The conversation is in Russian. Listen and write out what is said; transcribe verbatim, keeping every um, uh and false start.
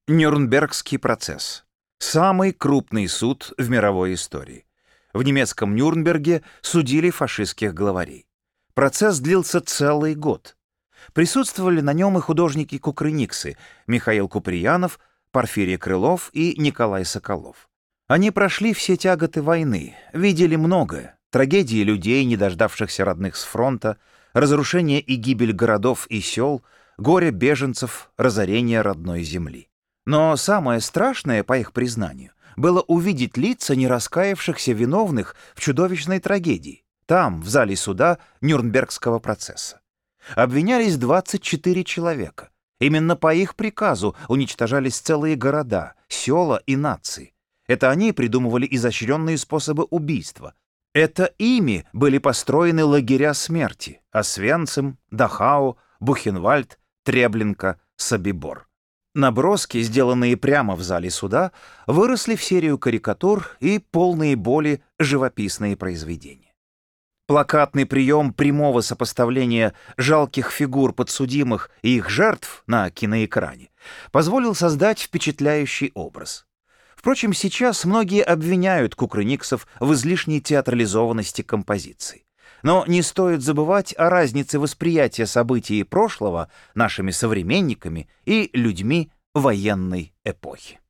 Нюрнбергский процесс. Самый крупный суд в мировой истории. В немецком Нюрнберге судили фашистских главарей. Процесс длился целый год. Присутствовали на нем и художники-кукрыниксы Михаил Куприянов, Порфирий Крылов и Николай Соколов. Они прошли все тяготы войны, видели многое: трагедии людей, не дождавшихся родных с фронта, разрушение и гибель городов и сел, горе беженцев, разорение родной земли. Но самое страшное, по их признанию, было увидеть лица не раскаявшихся виновных в чудовищной трагедии, там, в зале суда Нюрнбергского процесса. Обвинялись двадцать четыре человека. Именно по их приказу уничтожались целые города, села и нации. Это они придумывали изощренные способы убийства. Это ими были построены лагеря смерти: Освенцим, Дахау, Бухенвальд, Треблинка, Собибор. Наброски, сделанные прямо в зале суда, выросли в серию карикатур и полные боли живописные произведения. Плакатный прием прямого сопоставления жалких фигур подсудимых и их жертв на киноэкране позволил создать впечатляющий образ. Впрочем, сейчас многие обвиняют кукрыниксов в излишней театрализованности композиции. Но не стоит забывать о разнице восприятия событий прошлого нашими современниками и людьми военной эпохи.